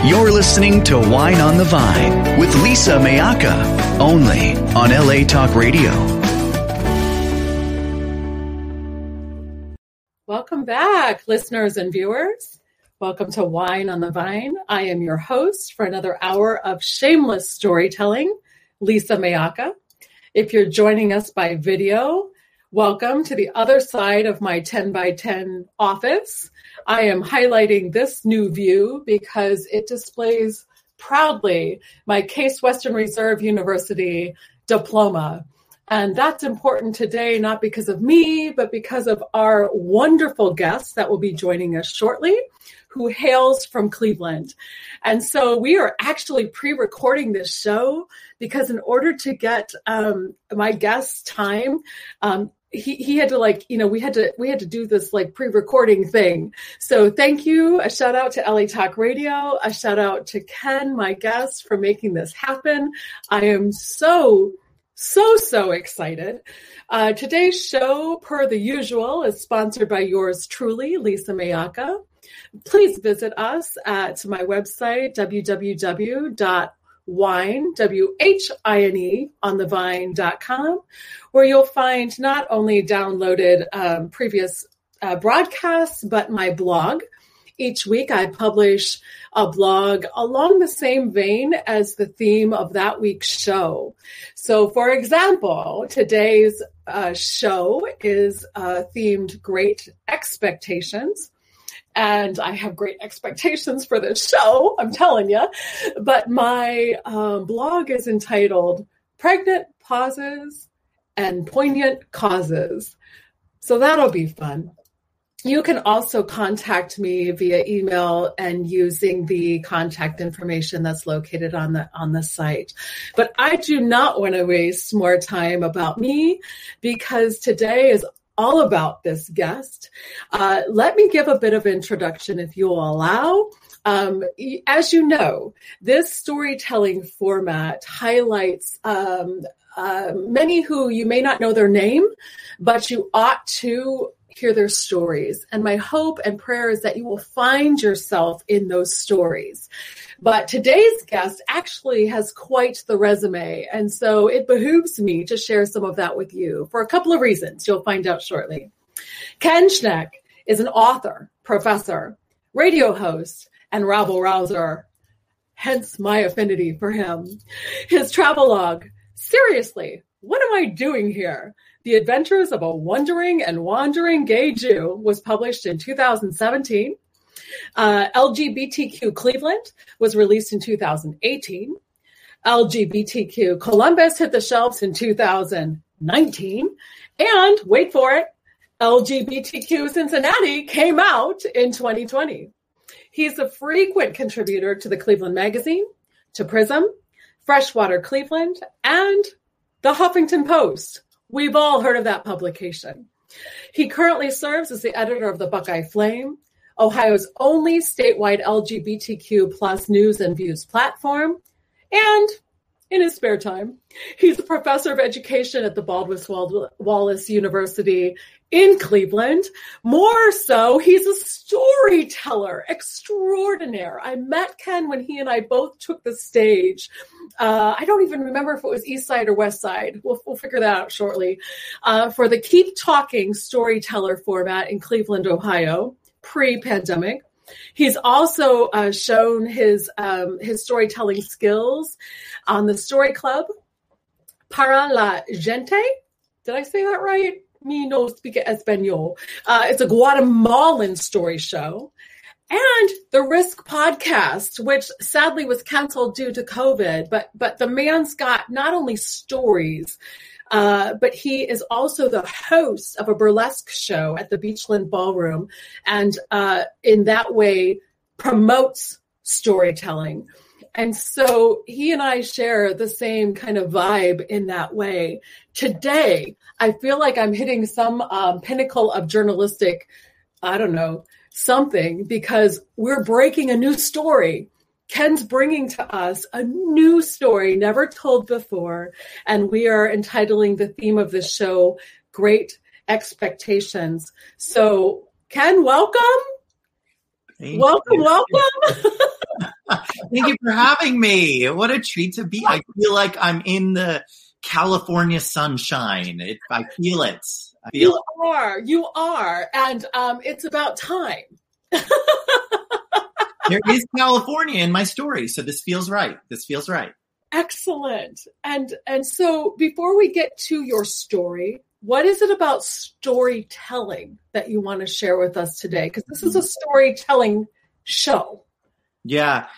You're listening to Wine on the Vine with Lisa Mayaka, only on LA Talk Radio. Welcome back, listeners and viewers. Welcome to Wine on the Vine. I am your host for another hour of shameless storytelling, Lisa Mayaka. If you're joining us by video, welcome to the other side of my 10 by 10 office. I am highlighting this new view because it displays proudly my Case Western Reserve University diploma. And that's important today, not because of me, but because of our wonderful guest that will be joining us shortly, who hails from Cleveland. And so we are actually pre-recording this show because in order to get my guest's time, he had to we had to do this pre-recording thing. So thank you. A shout out to LA Talk Radio. A shout out to Ken, my guest, for making this happen. I am so excited. Today's show, per the usual, is sponsored by yours truly, Lisa Mayaka. Please visit us at my website, www.wineonthevine.com, where you'll find not only downloaded previous broadcasts, but my blog. Each week I publish a blog along the same vein as the theme of that week's show. So, for example, today's show is themed Great Expectations. And I have great expectations for this show, I'm telling you. But my blog is entitled Pregnant Pauses and Poignant Causes. So that'll be fun. You can also contact me via email and using the contact information that's located on the site. But I do not want to waste more time about me because today is all about this guest. Let me give a bit of introduction if you'll allow. As you know, this storytelling format highlights many who you may not know their name, but you ought to hear their stories. And my hope and prayer is that you will find yourself in those stories. But today's guest actually has quite the resume. And so it behooves me to share some of that with you for a couple of reasons you'll find out shortly. Ken Schneck is an author, professor, radio host, and rabble-rouser, hence my affinity for him. His travelogue, Seriously, What Am I Doing Here? The Adventures of a Wondering and Wandering Gay Jew was published in 2017. LGBTQ Cleveland was released in 2018. LGBTQ Columbus hit the shelves in 2019. And, wait for it, LGBTQ Cincinnati came out in 2020. He's a frequent contributor to the Cleveland Magazine, to Prism, Freshwater Cleveland, and the Huffington Post. We've all heard of that publication. He currently serves as the editor of the Buckeye Flame, Ohio's only statewide LGBTQ plus news and views platform, and in his spare time, he's a professor of education at the Baldwin Wallace University in Cleveland. More so, he's a storyteller extraordinaire. I met Ken when he and I both took the stage. I don't even remember if it was East Side or West Side. We'll figure that out shortly. For the Keep Talking storyteller format in Cleveland, Ohio, pre-pandemic. He's also shown his storytelling skills on the Story Club, Para la Gente. Did I say that right? Me no speak español. It's a Guatemalan story show. And the Risk podcast, which sadly was canceled due to COVID, but the man's got not only stories, but he is also the host of a burlesque show at the Beachland Ballroom, and in that way promotes storytelling. And so he and I share the same kind of vibe in that way. Today, I feel like I'm hitting some pinnacle of journalistic, something, because we're breaking a new story. Ken's bringing to us a new story never told before, and we are entitling the theme of this show, Great Expectations. So, Ken, welcome. Thank welcome, you. welcome. Thank you for having me. What a treat to be. I feel like I'm in the California sunshine. I feel it. You are. And it's about time. There is California in my story. So this feels right. Excellent. And so before we get to your story, what is it about storytelling that you want to share with us today? Because this is a storytelling show. Yeah.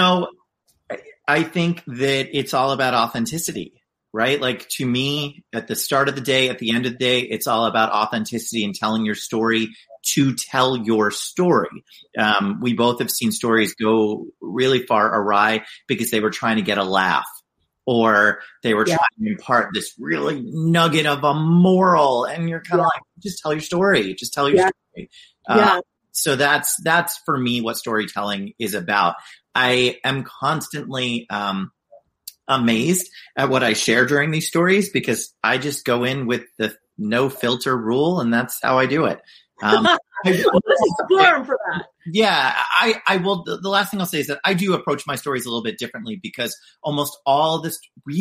I think that it's all about authenticity, right? Like to me, at the start of the day, at the end of the day, it's all about authenticity and telling your story to tell your story. We both have seen stories go really far awry because they were trying to get a laugh, or they were trying to impart this really nugget of a moral, and you're kind of like, just tell your story. Just tell your story. So that's for me what storytelling is about. I am constantly amazed at what I share during these stories because I just go in with the no filter rule, and that's how I do it. This is the forum for that. Yeah, I will. The last thing I'll say is that I do approach my stories a little bit differently because almost all of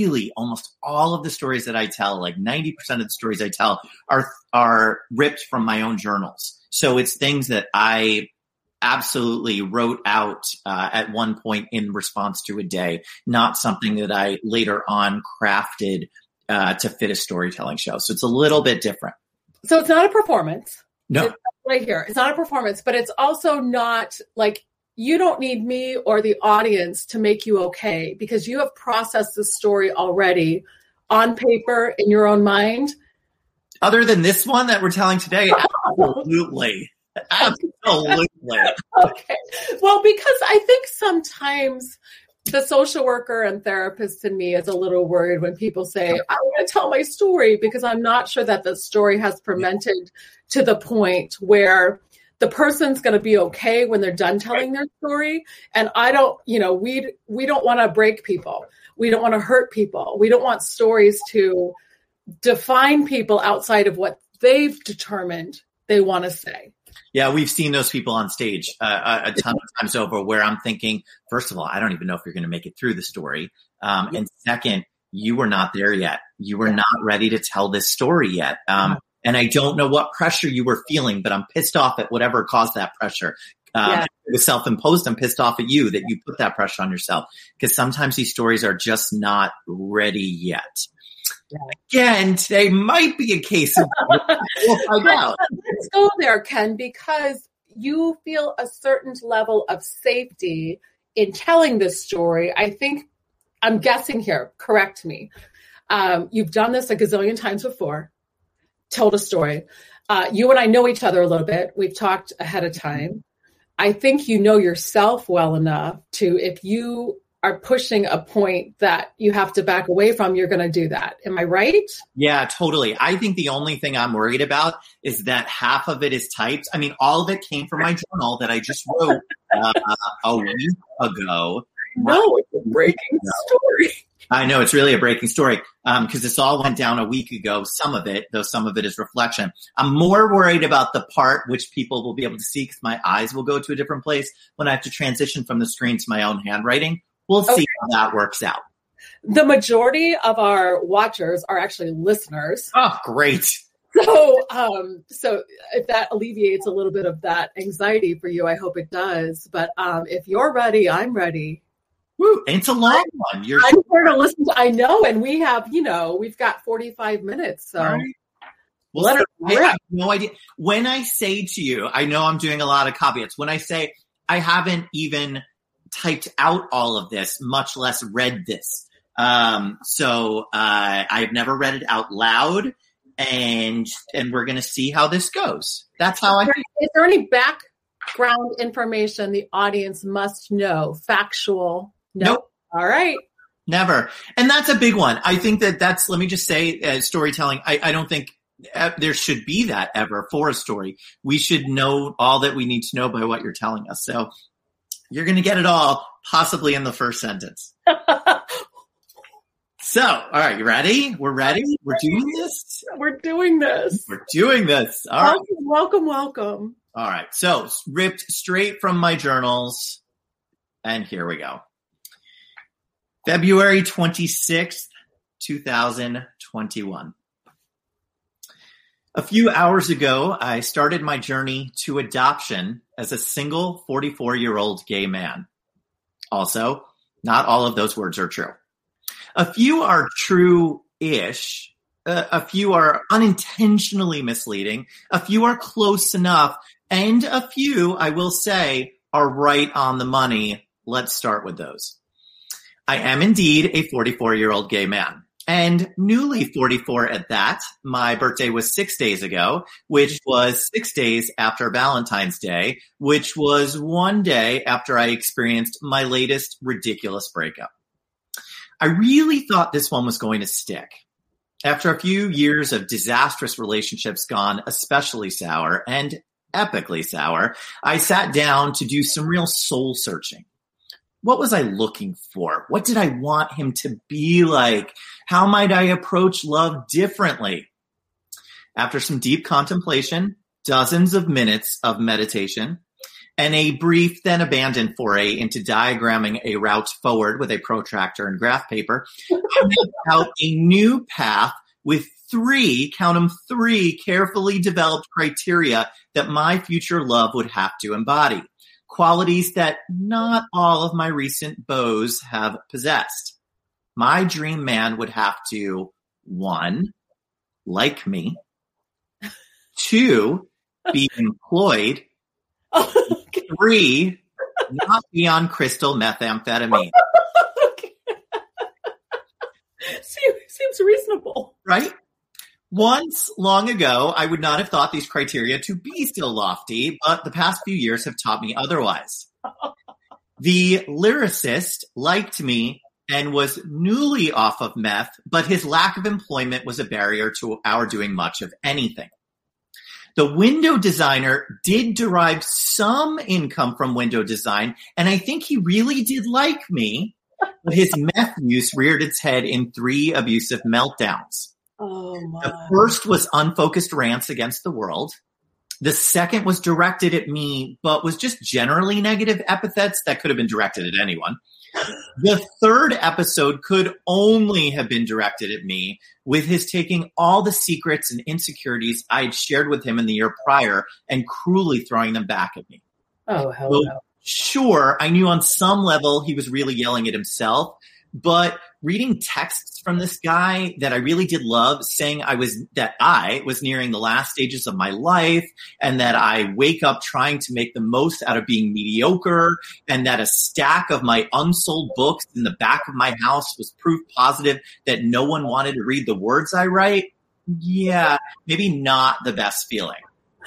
the stories that I tell, like 90% of the stories I tell are ripped from my own journals. So it's things that I absolutely wrote out at one point in response to a day, not something that I later on crafted to fit a storytelling show. So it's a little bit different. So it's not a performance. No. It's right here. It's not a performance, but it's also not like you don't need me or the audience to make you okay because you have processed the story already on paper in your own mind. Other than this one that we're telling today, absolutely. Absolutely. Okay. Well, because I think sometimes the social worker and therapist in me is a little worried when people say, I want to tell my story because I'm not sure that the story has fermented to the point where the person's going to be okay when they're done telling their story. And I don't, we don't want to break people. We don't want to hurt people. We don't want stories to define people outside of what they've determined they want to say. Yeah, we've seen those people on stage a ton of times over where I'm thinking, first of all, I don't even know if you're going to make it through the story. And second, you were not there yet. You were not ready to tell this story yet. And I don't know what pressure you were feeling, but I'm pissed off at whatever caused that pressure. It was self-imposed. I'm pissed off at you that you put that pressure on yourself because sometimes these stories are just not ready yet. Again, today might be a case of we'll find out. Let's go there, Ken, because you feel a certain level of safety in telling this story. I think I'm guessing here. Correct me. You've done this a gazillion times before. Told a story. You and I know each other a little bit. We've talked ahead of time. I think you know yourself well enough to, if you are pushing a point that you have to back away from, you're going to do that. Am I right? Yeah, totally. I think the only thing I'm worried about is that half of it is typed. I mean, all of it came from my journal that I just wrote a week ago. No, it's a breaking story. I know it's really a breaking story because this all went down a week ago. Some of it, though some of it is reflection. I'm more worried about the part which people will be able to see because my eyes will go to a different place when I have to transition from the screen to my own handwriting. We'll see how that works out. The majority of our watchers are actually listeners. Oh, great. So if that alleviates a little bit of that anxiety for you, I hope it does. But if you're ready, I'm ready. Woo, it's a long one. I'm here to listen to, I know, and we have, we've got 45 minutes. So right. Well, I have no idea. When I say to you, I know I'm doing a lot of caveats. When I say I haven't even typed out all of this, much less read this. So I've never read it out loud, and we're going to see how this goes. That's how I feel. Is there any background information the audience must know? Factual? Nope. All right. Never. And that's a big one. I think that's, let me just say, storytelling, I don't think there should be that ever for a story. We should know all that we need to know by what you're telling us. So you're going to get it all possibly in the first sentence. So, all right, you ready? We're ready? We're doing this? We're doing this. We're doing this. All right. Welcome. All right. So ripped straight from my journals. And here we go. February 26th, 2021. A few hours ago, I started my journey to adoption as a single 44-year-old gay man. Also, not all of those words are true. A few are true-ish. A few are unintentionally misleading. A few are close enough. And a few, I will say, are right on the money. Let's start with those. I am indeed a 44-year-old gay man. And newly 44 at that. My birthday was 6 days ago, which was 6 days after Valentine's Day, which was 1 day after I experienced my latest ridiculous breakup. I really thought this one was going to stick. After a few years of disastrous relationships gone especially sour and epically sour, I sat down to do some real soul searching. What was I looking for? What did I want him to be like? How might I approach love differently? After some deep contemplation, dozens of minutes of meditation, and a brief then abandoned foray into diagramming a route forward with a protractor and graph paper, I mapped out a new path with three carefully developed criteria that my future love would have to embody. Qualities that not all of my recent beaus have possessed. My dream man would have to, 1, like me, 2, be employed, 3, not be on crystal methamphetamine. Seems reasonable. Right? Once, long ago, I would not have thought these criteria to be so lofty, but the past few years have taught me otherwise. The lyricist liked me and was newly off of meth, but his lack of employment was a barrier to our doing much of anything. The window designer did derive some income from window design, and I think he really did like me, but his meth use reared its head in 3 abusive meltdowns. Oh my. The first was unfocused rants against the world. The second was directed at me, but was just generally negative epithets that could have been directed at anyone. The third episode could only have been directed at me, with his taking all the secrets and insecurities I had shared with him in the year prior and cruelly throwing them back at me. Oh, hell So, no. sure, I knew on some level he was really yelling at himself, but reading texts from this guy that I really did love, saying I was nearing the last stages of my life, and that I wake up trying to make the most out of being mediocre, and that a stack of my unsold books in the back of my house was proof positive that no one wanted to read the words I write. Yeah, maybe not the best feeling.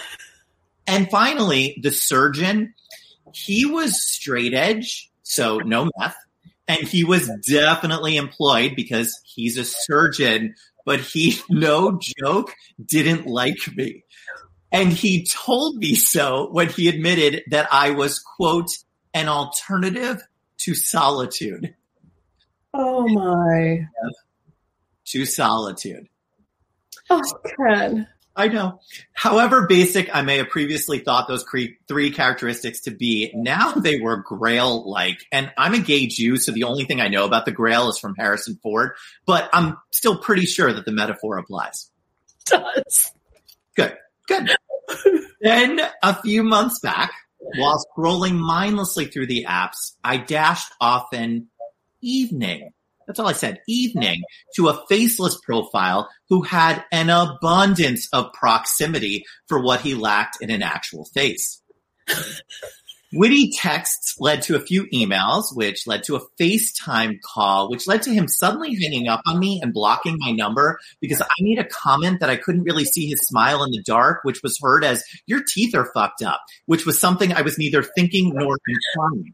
And finally, the surgeon, he was straight edge, so no meth. And he was definitely employed because he's a surgeon, but he, no joke, didn't like me. And he told me so when he admitted that I was, quote, an alternative to solitude. Oh my. To solitude. Oh, Ken. I know. However basic I may have previously thought those 3 characteristics to be, now they were Grail-like. And I'm a gay Jew, so the only thing I know about the Grail is from Harrison Ford, but I'm still pretty sure that the metaphor applies. It does. Good. Then, a few months back, while scrolling mindlessly through the apps, I dashed off an evening. That's all I said, evening, to a faceless profile who had an abundance of proximity for what he lacked in an actual face. Witty texts led to a few emails, which led to a FaceTime call, which led to him suddenly hanging up on me and blocking my number because I made a comment that I couldn't really see his smile in the dark, which was heard as, "Your teeth are fucked up," which was something I was neither thinking nor implying.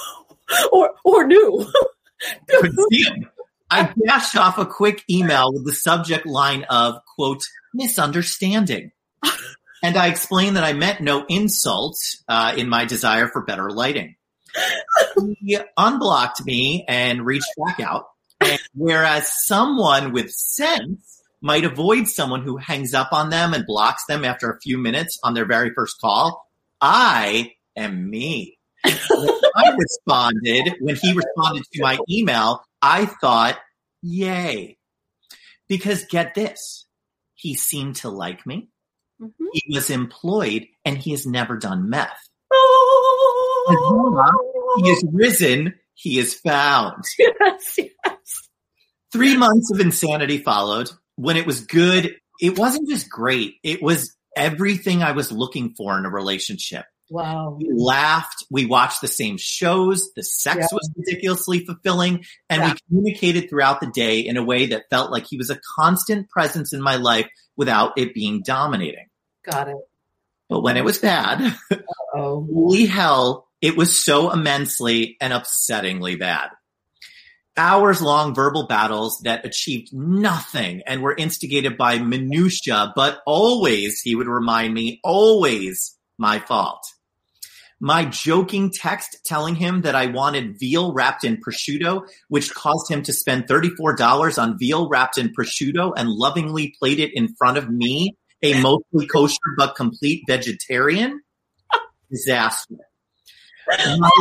Or knew. Couldn't see him. I dashed off a quick email with the subject line of, quote, misunderstanding. And I explained that I meant no insult in my desire for better lighting. He unblocked me and reached back out. And whereas someone with sense might avoid someone who hangs up on them and blocks them after a few minutes on their very first call, I am me. When he responded to my email, I thought, yay. Because get this, he seemed to like me. Mm-hmm. He was employed, and he has never done meth. He is risen, he is found. Yes, yes. 3 months of insanity followed. When it was good, it wasn't just great. It was everything I was looking for in a relationship. Wow. We laughed. We watched the same shows. The sex was ridiculously fulfilling. And we communicated throughout the day in a way that felt like he was a constant presence in my life without it being dominating. Got it. But when it was bad, holy hell, it was so immensely and upsettingly bad. Hours-long verbal battles that achieved nothing and were instigated by minutia, but always, he would remind me, always my fault. My joking text telling him that I wanted veal wrapped in prosciutto, which caused him to spend $34 on veal wrapped in prosciutto and lovingly played it in front of me, a mostly kosher but complete vegetarian. Disaster. My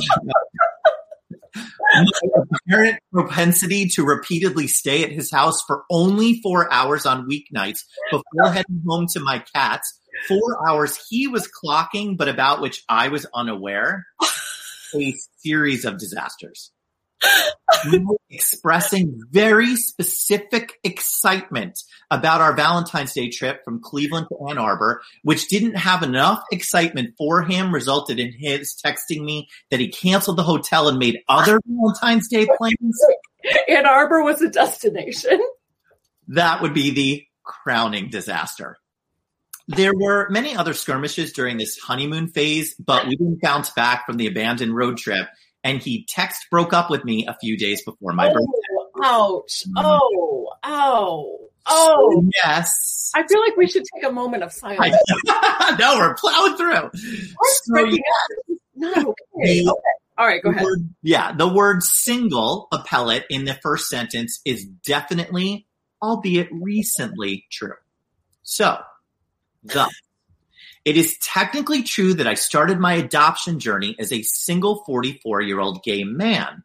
apparent propensity to repeatedly stay at his house for only 4 hours on weeknights before heading home to my cats. 4 hours he was clocking, but about which I was unaware. A series of disasters. Expressing very specific excitement about our Valentine's Day trip from Cleveland to Ann Arbor, which didn't have enough excitement for him, resulted in his texting me that he canceled the hotel and made other Valentine's Day plans. Ann Arbor was a destination. That would be the crowning disaster. There were many other skirmishes during this honeymoon phase, but we didn't bounce back from the abandoned road trip. And he broke up with me a few days before my birthday. Ouch. Oh. So, yes. I feel like we should take a moment of silence. No, we're plowing through. Not okay. Okay. All right, go ahead. The word single appellate in the first sentence is definitely, albeit recently, true. So, thus, it is technically true that I started my adoption journey as a single 44-year-old gay man.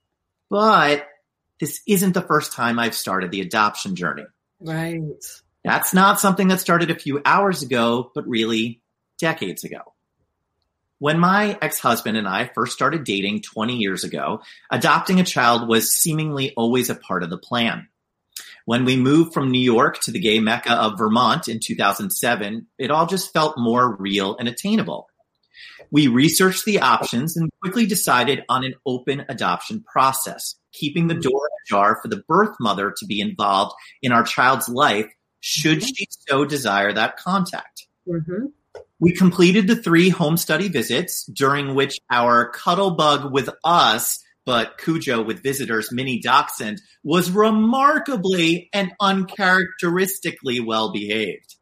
But this isn't the first time I've started the adoption journey. Right. That's not something that started a few hours ago, but really decades ago. When my ex-husband and I first started dating 20 years ago, adopting a child was seemingly always a part of the plan. When we moved from New York to the gay mecca of Vermont in 2007, it all just felt more real and attainable. We researched the options and quickly decided on an open adoption process, keeping the door ajar for the birth mother to be involved in our child's life should she so desire that contact. Mm-hmm. We completed the 3 home study visits, during which our cuddle bug with us, but Cujo with visitors, mini dachshund, was remarkably and uncharacteristically well behaved.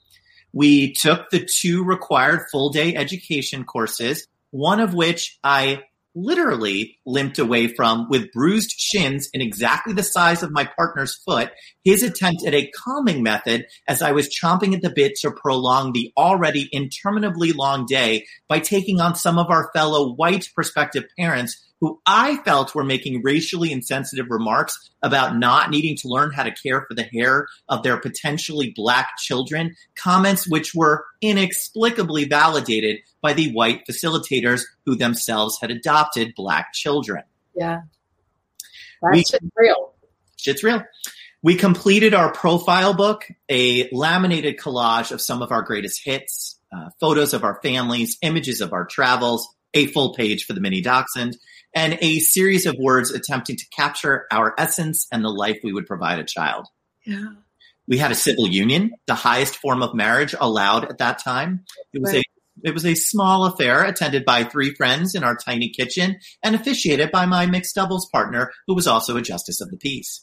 We took the 2 required full-day education courses, one of which I literally limped away from with bruised shins in exactly the size of my partner's foot, his attempt at a calming method as I was chomping at the bit to prolong the already interminably long day by taking on some of our fellow white prospective parents who I felt were making racially insensitive remarks about not needing to learn how to care for the hair of their potentially black children, comments which were inexplicably validated by the white facilitators who themselves had adopted black children. Yeah. That's real. Shit's real. We completed our profile book, a laminated collage of some of our greatest hits, photos of our families, images of our travels, a full page for the mini dachshund, and a series of words attempting to capture our essence and the life we would provide a child. Yeah. We had a civil union, the highest form of marriage allowed at that time. It was a small affair attended by 3 friends in our tiny kitchen and officiated by my mixed doubles partner, who was also a justice of the peace.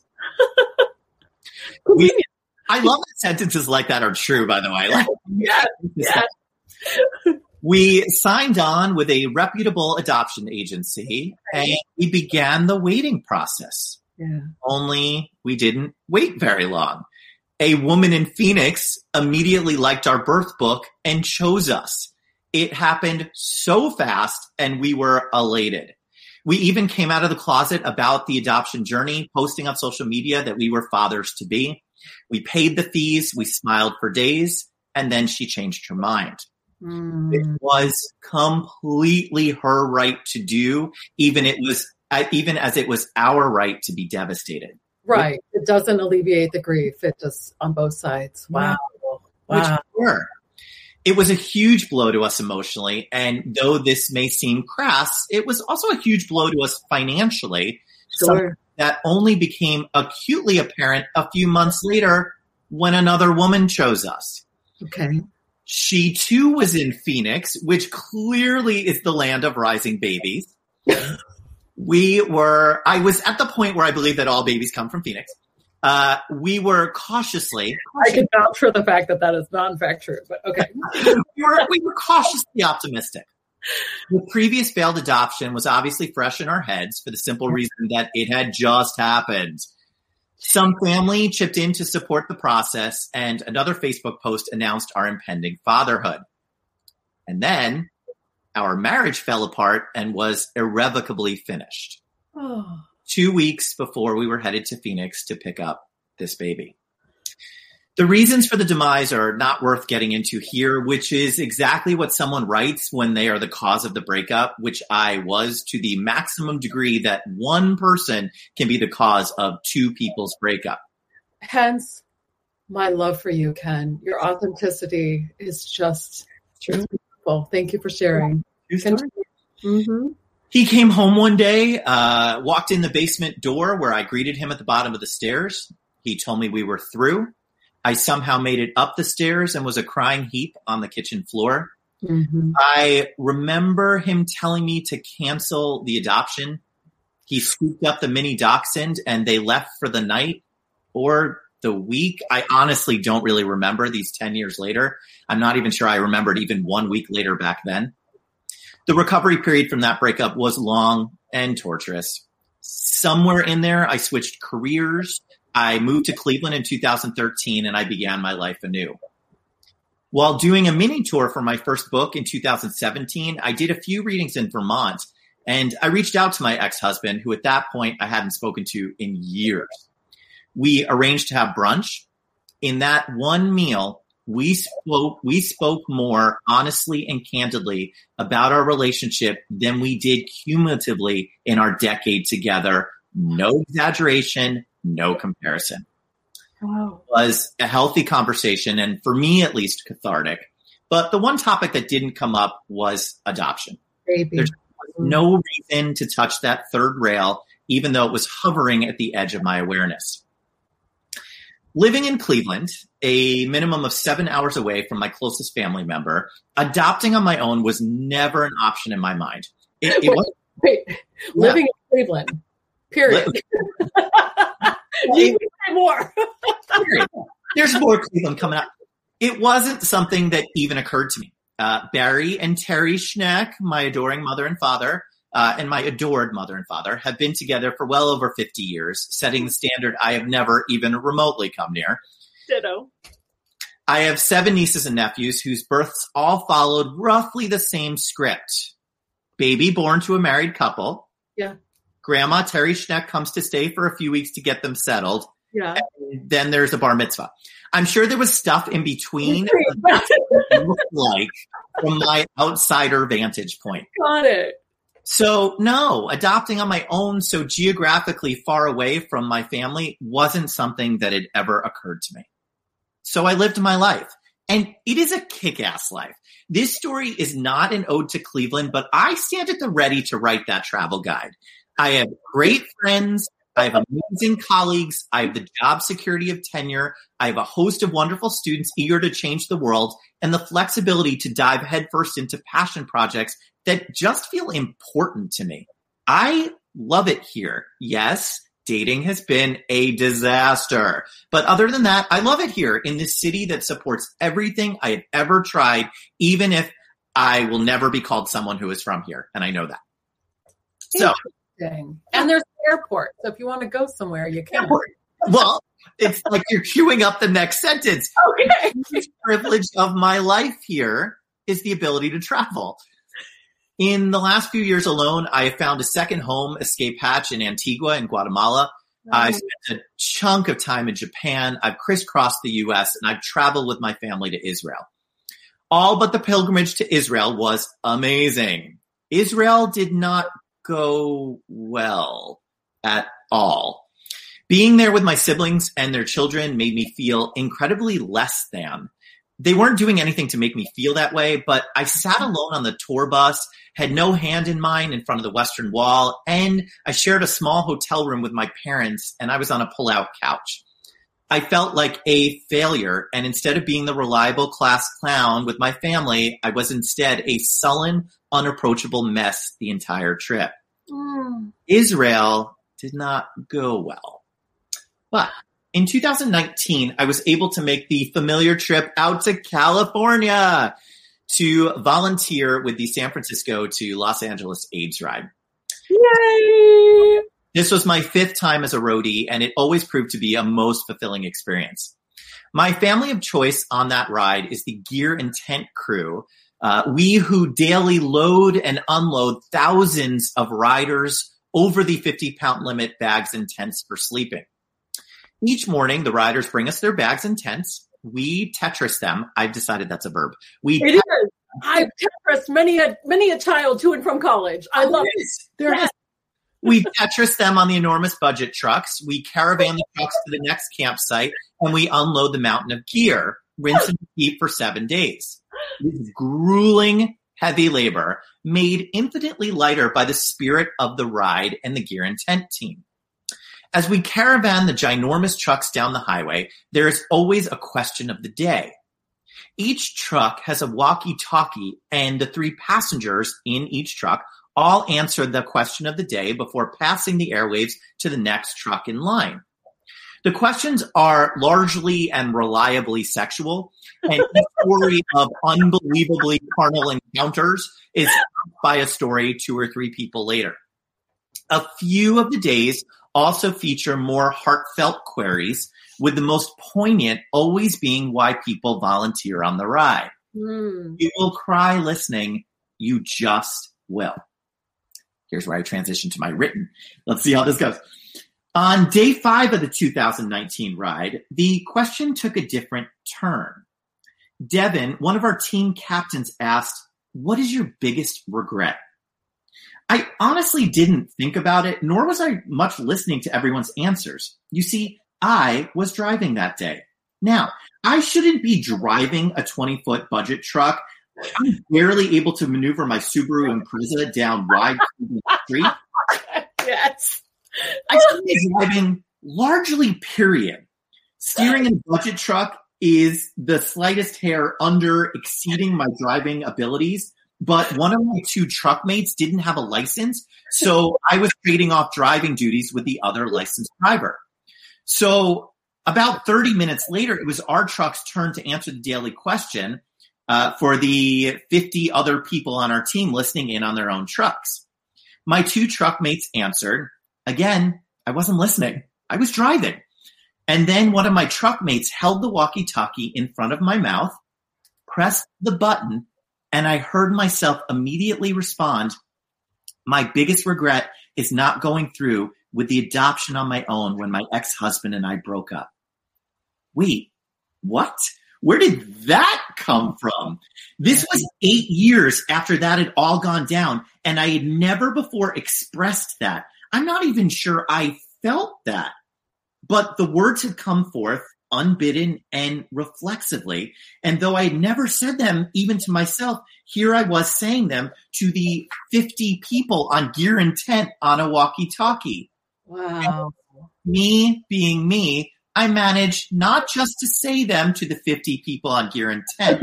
I love that sentences like that are true, by the way. Yes. We signed on with a reputable adoption agency and we began the waiting process. Yeah. Only we didn't wait very long. A woman in Phoenix immediately liked our birth book and chose us. It happened so fast and we were elated. We even came out of the closet about the adoption journey, posting on social media that we were fathers to be. We paid the fees. We smiled for days. And then she changed her mind. It was completely her right to do, even as it was our right to be devastated. Right. It doesn't alleviate the grief. It just on both sides. Wow. Wow. It was a huge blow to us emotionally. And though this may seem crass, it was also a huge blow to us financially. Sure. That only became acutely apparent a few months later when another woman chose us. Okay. She too was in Phoenix, which clearly is the land of rising babies. I was at the point where I believe that all babies come from Phoenix. We were cautiously. I can vouch for the fact that is not in fact true, but okay. we were cautiously optimistic. The previous failed adoption was obviously fresh in our heads for the simple reason that it had just happened. Some family chipped in to support the process, and another Facebook post announced our impending fatherhood. And then our marriage fell apart and was irrevocably finished. 2 weeks before we were headed to Phoenix to pick up this baby. The reasons for the demise are not worth getting into here, which is exactly what someone writes when they are the cause of the breakup, which I was, to the maximum degree that one person can be the cause of two people's breakup. Hence, my love for you, Ken. Your authenticity is just beautiful. Thank you for sharing. Mm-hmm. He came home one day, walked in the basement door where I greeted him at the bottom of the stairs. He told me we were through. I somehow made it up the stairs and was a crying heap on the kitchen floor. Mm-hmm. I remember him telling me to cancel the adoption. He scooped up the mini dachshund and they left for the night or the week. I honestly don't really remember these 10 years later. I'm not even sure I remembered even 1 week later back then. The recovery period from that breakup was long and torturous. Somewhere in there, I switched careers. I moved to Cleveland in 2013 and I began my life anew. While doing a mini tour for my first book in 2017, I did a few readings in Vermont and I reached out to my ex-husband, who at that point I hadn't spoken to in years. We arranged to have brunch. In that one meal, we spoke more honestly and candidly about our relationship than we did cumulatively in our decade together. No exaggeration. No comparison. Wow. It was a healthy conversation and for me at least cathartic. But the one topic that didn't come up was adoption. Baby. There's no reason to touch that third rail, even though it was hovering at the edge of my awareness. Living in Cleveland, a minimum of 7 hours away from my closest family member, adopting on my own was never an option in my mind. Living in Cleveland, period. You can say more. There's more Cleveland coming up. It wasn't something that even occurred to me. Barry and Terry Schneck, my adoring mother and father, and my adored mother and father, have been together for well over 50 years, setting the standard I have never even remotely come near. Ditto. I have 7 nieces and nephews whose births all followed roughly the same script. Baby born to a married couple. Yeah. Grandma Terry Schneck comes to stay for a few weeks to get them settled. Yeah. And then there's a bar mitzvah. I'm sure there was stuff in between like from my outsider vantage point. Got it. So no, adopting on my own so geographically far away from my family wasn't something that had ever occurred to me. So I lived my life. And it is a kick-ass life. This story is not an ode to Cleveland, but I stand at the ready to write that travel guide. I have great friends. I have amazing colleagues. I have the job security of tenure. I have a host of wonderful students eager to change the world and the flexibility to dive headfirst into passion projects that just feel important to me. I love it here. Yes, dating has been a disaster. But other than that, I love it here in this city that supports everything I have ever tried, even if I will never be called someone who is from here. And I know that. So. And there's an airport. So if you want to go somewhere, you can. Well, it's like you're queuing up the next sentence. Okay. The privilege of my life here is the ability to travel. In the last few years alone, I have found a second home escape hatch in Antigua in Guatemala. I spent a chunk of time in Japan. I've crisscrossed the U.S. and I've traveled with my family to Israel. All but the pilgrimage to Israel was amazing. Israel did not go well at all. Being there with my siblings and their children made me feel incredibly less than. They weren't doing anything to make me feel that way, but I sat alone on the tour bus, had no hand in mine in front of the Western Wall, and I shared a small hotel room with my parents, and I was on a pull-out couch. I felt like a failure, and instead of being the reliable class clown with my family, I was instead a sullen, unapproachable mess the entire trip. Israel did not go well. But in 2019, I was able to make the familiar trip out to California to volunteer with the San Francisco to Los Angeles AIDS Ride. Yay! This was my 5th time as a roadie, and it always proved to be a most fulfilling experience. My family of choice on that ride is the Gear and Tent crew. We who daily load and unload thousands of riders over the 50-pound limit bags and tents for sleeping. Each morning, the riders bring us their bags and tents. We Tetris them. I've decided that's a verb. It is. I've Tetris many a child to and from college. I love it. There it is. We Tetris them on the enormous budget trucks. We caravan the trucks to the next campsite, and we unload the mountain of gear, rinse and repeat for 7 days. This is grueling, heavy labor made infinitely lighter by the spirit of the ride and the Gear and Tent team. As we caravan the ginormous trucks down the highway, there is always a question of the day. Each truck has a walkie-talkie, and the 3 passengers in each truck all answer the question of the day before passing the airwaves to the next truck in line. The questions are largely and reliably sexual, and the story of unbelievably carnal encounters is topped by a story 2 or 3 people later. A few of the days also feature more heartfelt queries, with the most poignant always being why people volunteer on the ride. You will cry listening. You just will. Here's where I transition to my written. Let's see how this goes. On day 5 of the 2019 ride, the question took a different turn. Devin, one of our team captains, asked, "What is your biggest regret?" I honestly didn't think about it, nor was I much listening to everyone's answers. You see, I was driving that day. Now, I shouldn't be driving a 20-foot budget truck. I'm barely able to maneuver my Subaru Impreza down wide street. Yes. I should be driving largely, period. Steering in a budget truck is the slightest hair under exceeding my driving abilities. But one of my 2 truck mates didn't have a license, so I was trading off driving duties with the other licensed driver. So about 30 minutes later, it was our truck's turn to answer the daily question for the 50 other people on our team listening in on their own trucks. My 2 truck mates answered. Again, I wasn't listening. I was driving. And then one of my truck mates held the walkie-talkie in front of my mouth, pressed the button, and I heard myself immediately respond, "My biggest regret is not going through with the adoption on my own when my ex-husband and I broke up." Wait, what? Where did that come from? This was 8 years after that had all gone down, and I had never before expressed that. I'm not even sure I felt that. But the words had come forth unbidden and reflexively. And though I had never said them even to myself, here I was saying them to the 50 people on Gear and Tent on a walkie-talkie. Wow. And me being me, I managed not just to say them to the 50 people on Gear and Tent.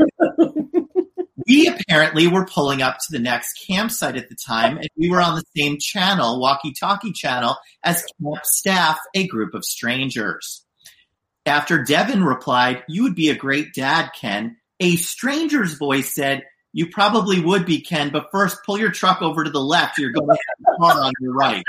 We apparently were pulling up to the next campsite at the time, and we were on the same channel, walkie-talkie channel, as camp staff, a group of strangers. After Devin replied, "You would be a great dad, Ken," a stranger's voice said, "You probably would be, Ken, but first pull your truck over to the left. You're going to have a car on your right."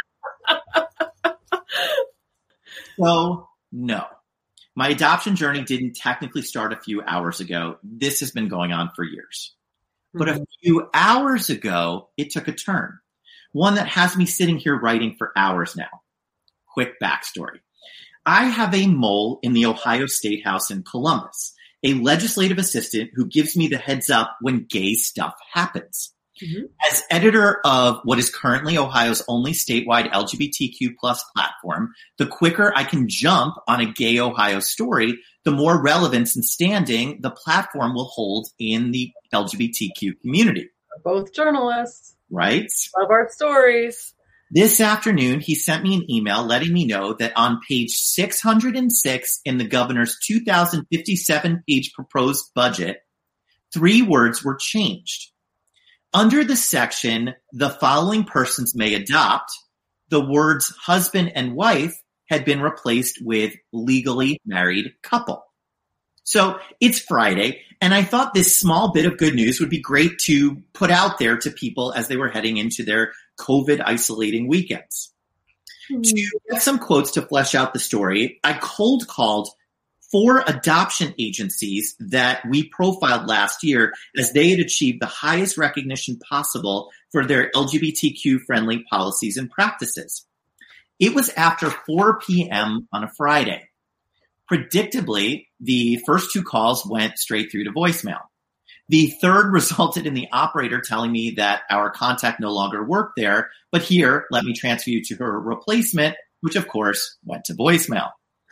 So, no. My adoption journey didn't technically start a few hours ago. This has been going on for years. But a few hours ago, it took a turn. One that has me sitting here writing for hours now. Quick backstory. I have a mole in the Ohio State House in Columbus, a legislative assistant who gives me the heads up when gay stuff happens. Mm-hmm. As editor of what is currently Ohio's only statewide LGBTQ plus platform, the quicker I can jump on a gay Ohio story, the more relevance and standing the platform will hold in the LGBTQ community. We're both journalists. Right? Love our stories. This afternoon, he sent me an email letting me know that on page 606 in the governor's 2,057-page proposed budget, 3 words were changed. Under the section, the following persons may adopt, the words husband and wife had been replaced with legally married couple. So it's Friday, and I thought this small bit of good news would be great to put out there to people as they were heading into their COVID isolating weekends. To get some quotes to flesh out the story, I cold called 4 adoption agencies that we profiled last year as they had achieved the highest recognition possible for their LGBTQ-friendly policies and practices. It was after 4 p.m. on a Friday. Predictably, the first 2 calls went straight through to voicemail. The third resulted in the operator telling me that our contact no longer worked there, but here, let me transfer you to her replacement, which of course went to voicemail.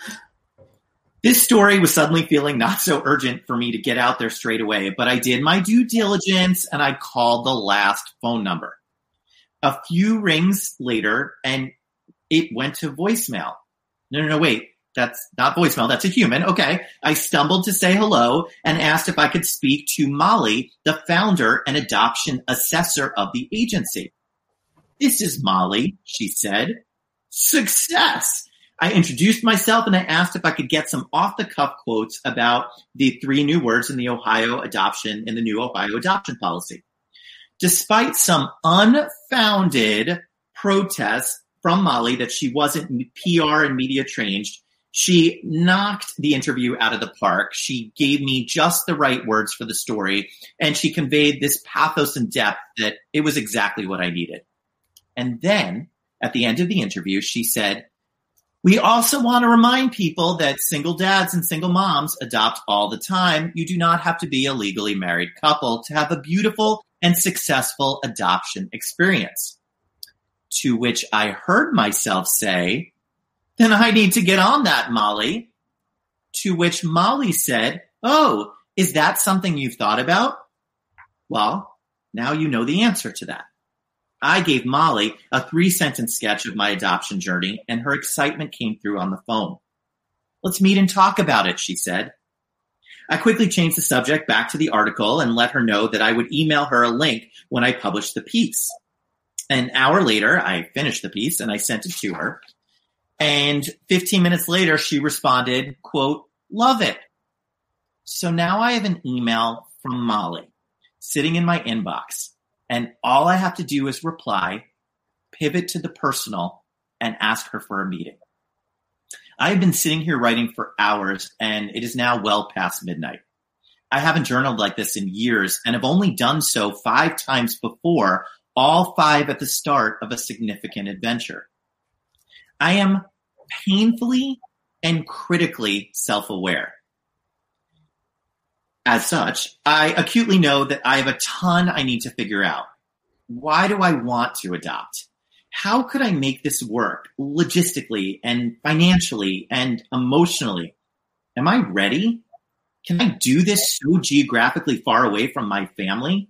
This story was suddenly feeling not so urgent for me to get out there straight away, but I did my due diligence and I called the last phone number. A few rings later, and it went to voicemail. No, wait. That's not voicemail. That's a human. Okay. I stumbled to say hello and asked if I could speak to Molly, the founder and adoption assessor of the agency. This is Molly, she said. Success. I introduced myself and I asked if I could get some off-the-cuff quotes about the 3 new words in the new Ohio adoption policy. Despite some unfounded protests from Molly that she wasn't PR and media trained, she knocked the interview out of the park. She gave me just the right words for the story, and she conveyed this pathos and depth that it was exactly what I needed. And then, at the end of the interview, she said, "We also want to remind people that single dads and single moms adopt all the time. You do not have to be a legally married couple to have a beautiful and successful adoption experience." To which I heard myself say, "Then I need to get on that, Molly." To which Molly said, "Oh, is that something you've thought about?" Well, now you know the answer to that. I gave Molly a 3-sentence sketch of my adoption journey, and her excitement came through on the phone. "Let's meet and talk about it," she said. I quickly changed the subject back to the article and let her know that I would email her a link when I published the piece. An hour later, I finished the piece and I sent it to her. And 15 minutes later, she responded, quote, "Love it." So now I have an email from Molly sitting in my inbox, and all I have to do is reply, pivot to the personal, and ask her for a meeting. I have been sitting here writing for hours, and it is now well past midnight. I haven't journaled like this in years, and have only done so 5 times before, all 5 at the start of a significant adventure. I am painfully and critically self-aware. As such, I acutely know that I have a ton I need to figure out. Why do I want to adopt? How could I make this work logistically and financially and emotionally? Am I ready? Can I do this so geographically far away from my family?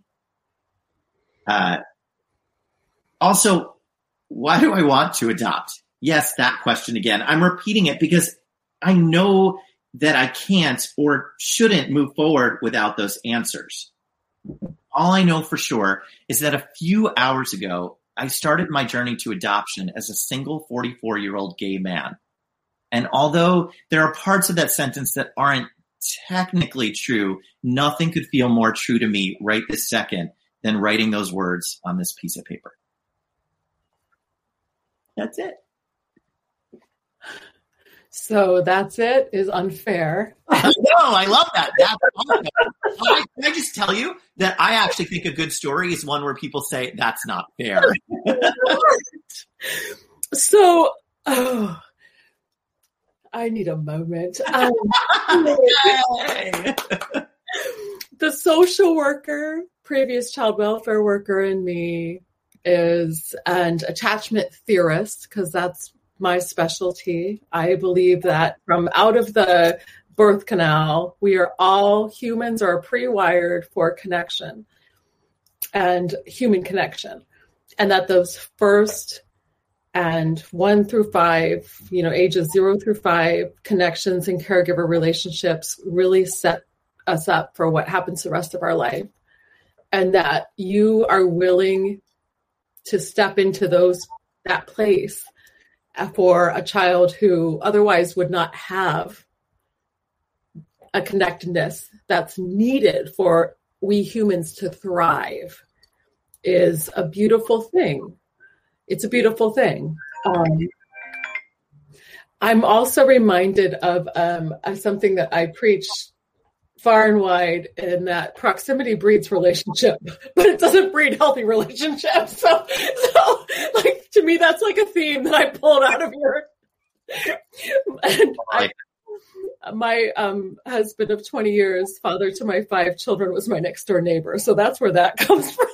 Also, why do I want to adopt? Yes, that question again. I'm repeating it because I know that I can't or shouldn't move forward without those answers. All I know for sure is that a few hours ago, I started my journey to adoption as a single 44-year-old gay man. And although there are parts of that sentence that aren't technically true, nothing could feel more true to me right this second than writing those words on this piece of paper. That's it. So that's it is unfair. No, I love that. That's awesome. Can I just tell you that I actually think a good story is one where people say, that's not fair. So, I need a moment. The social worker, previous child welfare worker in me is an attachment theorist, because that's my specialty. I believe that from out of the birth canal, we are all humans are pre-wired for connection and human connection. And that those first and 1 through 5, ages 0 through 5 connections and caregiver relationships really set us up for what happens the rest of our life. And that you are willing to step into that place for a child who otherwise would not have a connectedness that's needed for we humans to thrive is a beautiful thing. It's a beautiful thing. I'm also reminded of something that I preach far and wide, in that proximity breeds relationship, but it doesn't breed healthy relationships. So like, to me, that's like a theme that I pulled out of your. And my husband of 20 years, father to my 5 children, was my next door neighbor. So that's where that comes from.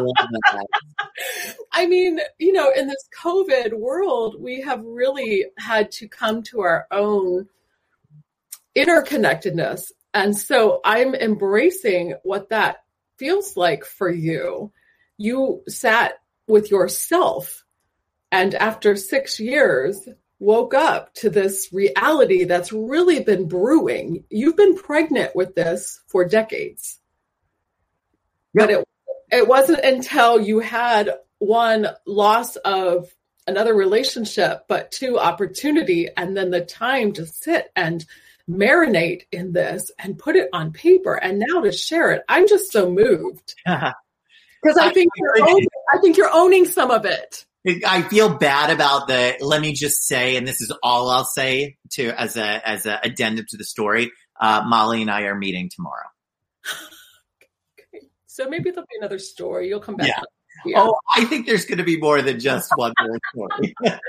I mean, in this COVID world, we have really had to come to our own interconnectedness. And so I'm embracing what that feels like for you. You sat with yourself, and after 6 years, woke up to this reality that's really been brewing. You've been pregnant with this for decades. Yep. But it wasn't until you had 1, loss of another relationship, but 2, opportunity, and then the time to sit and marinate in this and put it on paper, and now to share it. I'm just so moved, because I think you're owning some of it. I feel bad about let me just say, and this is all I'll say as a addendum to the story. Molly and I are meeting tomorrow. Okay. So maybe there'll be another story. You'll come back. Yeah. Oh, I think there's going to be more than just one more story.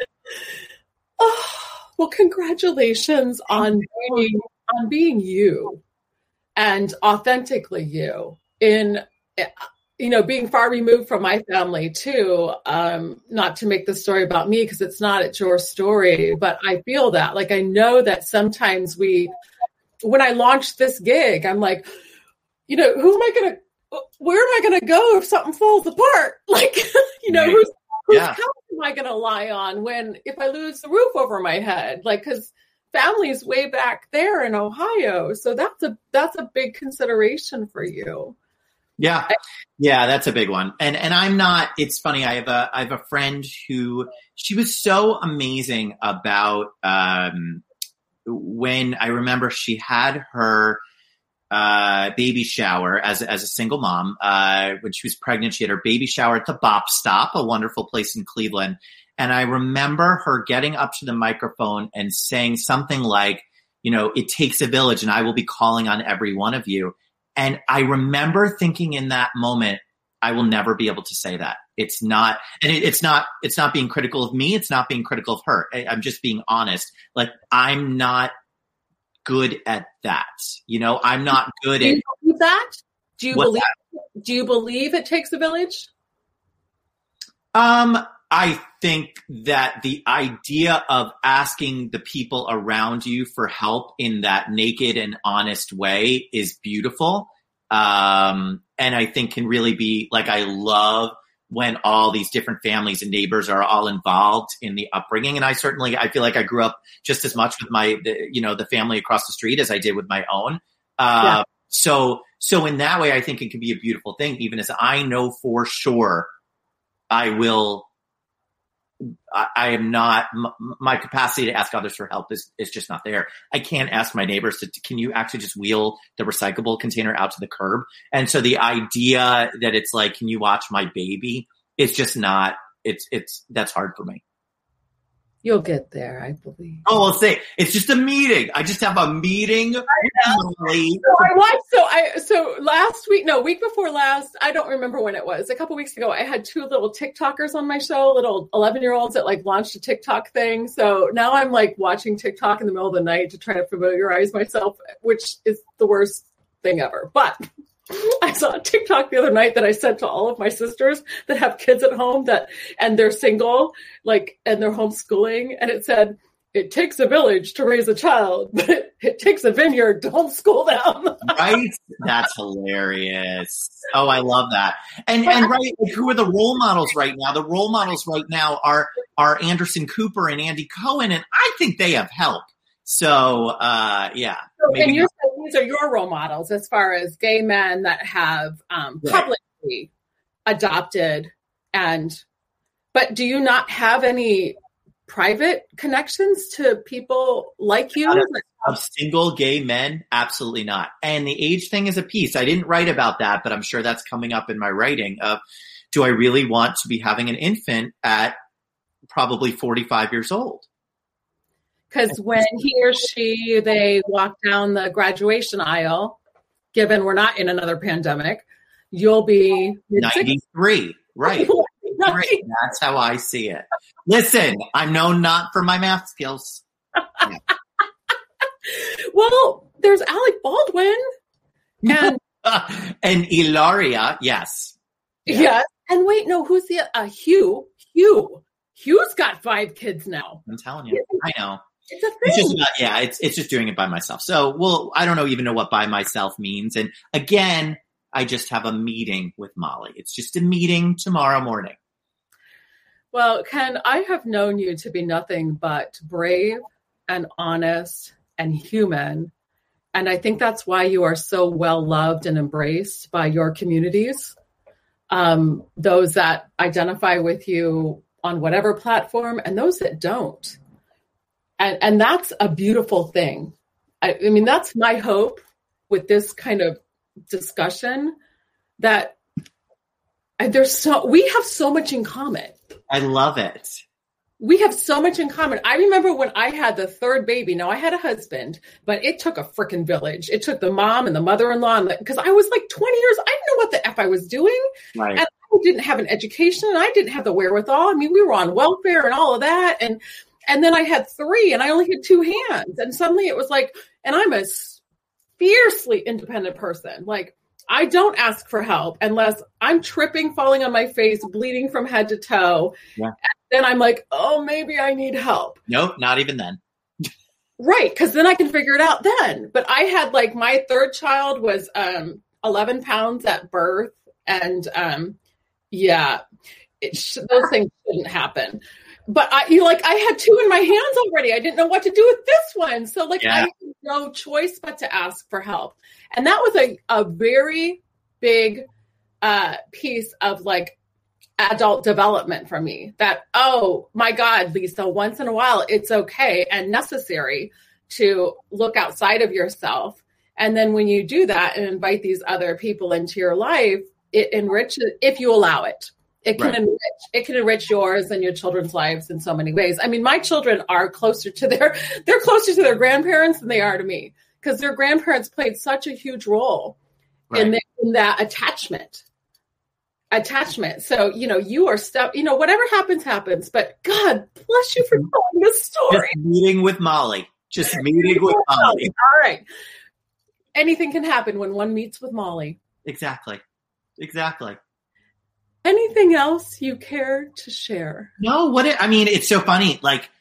Well, congratulations on being you and authentically you, in, being far removed from my family too. Not to make the story about me, because it's not, it's your story, but I feel that, like, I know that sometimes when I launched this gig, I'm like, where am I going to go if something falls apart? Like, whose couch am I going to lie on if I lose the roof over my head? Like, because family's way back there in Ohio. So that's a big consideration for you. Yeah. Yeah, that's a big one. And I'm not, it's funny. I have a friend who, she was so amazing about, when I remember she had her, baby shower as a single mom, when she was pregnant. She had her baby shower at the Bop Stop, a wonderful place in Cleveland. And I remember her getting up to the microphone and saying something like, it takes a village, and I will be calling on every one of you. And I remember thinking in that moment, I will never be able to say that. It's not, and it's not being critical of me. It's not being critical of her. I'm just being honest. Like, I'm not good at that. I'm not good at. Do you believe that? Do you believe it takes a village? I think that the idea of asking the people around you for help in that naked and honest way is beautiful. And I think can really be, like, I love when all these different families and neighbors are all involved in the upbringing. And I feel like I grew up just as much with the family across the street as I did with my own. So in that way, I think it can be a beautiful thing, even as I know for sure I am not, my capacity to ask others for help is just not there. I can't ask my neighbors can you actually just wheel the recyclable container out to the curb? And so the idea that it's like, can you watch my baby? It's just not, that's hard for me. You'll get there, I believe. Oh, we'll see. It's just a meeting. I just have a meeting. So last week, week before last, I don't remember when it was. A couple weeks ago, I had 2 little TikTokers on my show, little 11-year-olds that like launched a TikTok thing. So now I'm like watching TikTok in the middle of the night to try to familiarize myself, which is the worst thing ever. But I saw a TikTok the other night that I sent to all of my sisters that have kids at home and they're single, and they're homeschooling. And it said, it takes a village to raise a child, but it takes a vineyard to homeschool them. Right? That's hilarious. Oh, I love that. And right, who are the role models right now? The role models right now are Anderson Cooper and Andy Cohen, and I think they have help. So, yeah. And you're saying these are your role models as far as gay men that have publicly adopted but do you not have any private connections to people like you? Of single gay men? Absolutely not. And the age thing is a piece. I didn't write about that, but I'm sure that's coming up in my writing of, do I really want to be having an infant at probably 45 years old? Because when he or they walk down the graduation aisle, given we're not in another pandemic, you'll be 93. Right. Right. That's how I see it. Listen, I'm known not for my math skills. Yeah. Well, there's Alec Baldwin. And Ilaria, yes. Yeah. And wait, no, who's the Hugh? Hugh's got 5 kids now. I'm telling you. I know. It's a thing. It's just doing it by myself. So, I don't even know what by myself means. And again, I just have a meeting with Molly. It's just a meeting tomorrow morning. Well, Ken, I have known you to be nothing but brave and honest and human. And I think that's why you are so well loved and embraced by your communities. Those that identify with you on whatever platform and those that don't. And that's a beautiful thing. I mean, that's my hope with this kind of discussion, that we have so much in common. I love it. We have so much in common. I remember when I had the 3rd baby. Now, I had a husband, but it took a freaking village. It took the mom and the mother-in-law, because I was like 20 years. I didn't know what the F I was doing. Right. And I didn't have an education, and I didn't have the wherewithal. I mean, we were on welfare and all of that. And then I had 3, and I only had 2 hands. And suddenly it was like, and I'm a fiercely independent person. Like, I don't ask for help unless I'm tripping, falling on my face, bleeding from head to toe. Yeah. And then I'm like, oh, maybe I need help. Nope, not even then. Right, because then I can figure it out then. But I had my 3rd child was 11 pounds at birth. And those things shouldn't happen. But I had 2 in my hands already. I didn't know what to do with this one. So I had no choice but to ask for help. And that was a very big piece of adult development for me, that, oh my God, Lisa, once in a while, it's okay and necessary to look outside of yourself. And then when you do that and invite these other people into your life, it enriches, if you allow it. It can enrich yours and your children's lives in so many ways. I mean, my children are closer to their grandparents than they are to me, because their grandparents played such a huge role in that attachment. So, you are stuck, whatever happens, but God bless you for telling this story. Just meeting with Molly. All right. Anything can happen when one meets with Molly. Exactly. Anything else you care to share? No, it's so funny.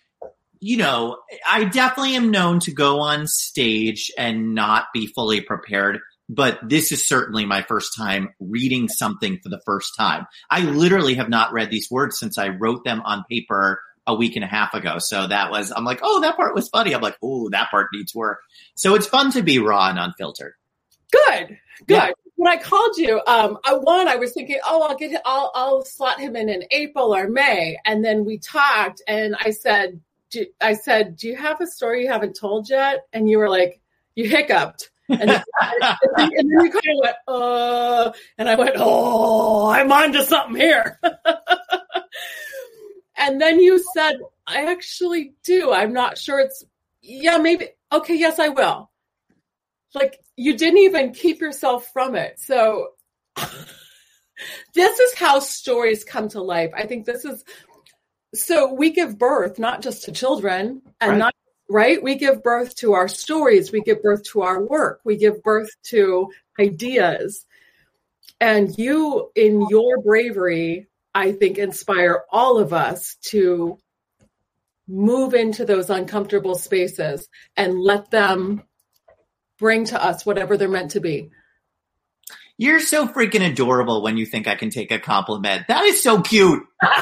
I definitely am known to go on stage and not be fully prepared, but this is certainly my first time reading something for the first time. I literally have not read these words since I wrote them on paper a week and a half ago. So I'm like, oh, that part was funny. I'm like, oh, that part needs work. So it's fun to be raw and unfiltered. Good. Yeah. When I called you, I was thinking, I'll slot him in April or May. And then we talked and I said, do you have a story you haven't told yet? And you were like, you hiccuped. And then you kind of went, and I went, oh, I'm onto something here. And then you said, I actually do. I'm not sure maybe. Okay, yes, I will. Like, you didn't even keep yourself from it. So this is how stories come to life. I think so we give birth not just to children and right? We give birth to our stories. We give birth to our work. We give birth to ideas. And you, in your bravery, I think, inspire all of us to move into those uncomfortable spaces and let them bring to us whatever they're meant to be. You're so freaking adorable when you think I can take a compliment. That is so cute.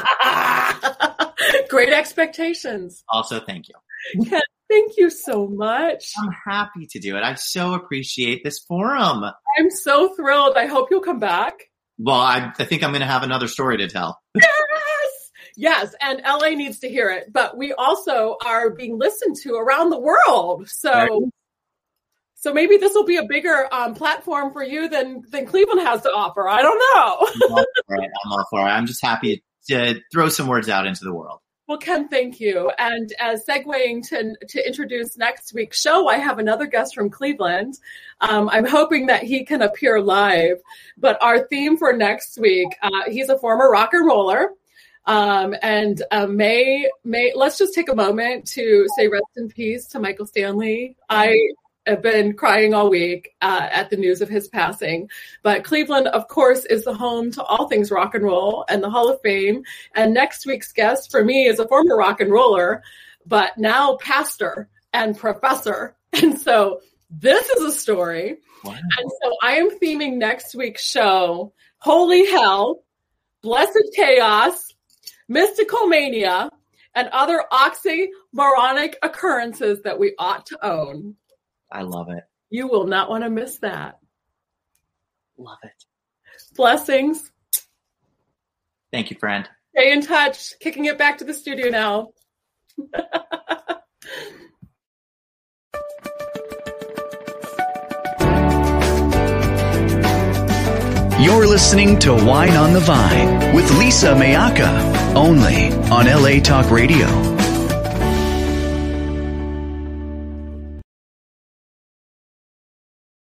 Great expectations. Also, thank you. Ken, thank you so much. I'm happy to do it. I so appreciate this forum. I'm so thrilled. I hope you'll come back. Well, I think I'm going to have another story to tell. Yes, and LA needs to hear it. But we also are being listened to around the world. So maybe this will be a bigger platform for you than Cleveland has to offer. I don't know. I'm all for it. I'm just happy to throw some words out into the world. Well, Ken, thank you. And segueing to introduce next week's show, I have another guest from Cleveland. I'm hoping that he can appear live. But our theme for next week, he's a former rock and roller. May let's just take a moment to say rest in peace to Michael Stanley. I have been crying all week at the news of his passing. But Cleveland, of course, is the home to all things rock and roll and the Hall of Fame. And next week's guest for me is a former rock and roller, but now pastor and professor. And so this is a story. Wow. And so I am theming next week's show, Holy Hell, Blessed Chaos, Mystical Mania, and other oxymoronic occurrences that we ought to own. I love it. You will not want to miss that. Love it. Blessings. Thank you, friend. Stay in touch. Kicking it back to the studio now. You're listening to Wine on the Vine with Lisa Mayaka, only on LA Talk Radio.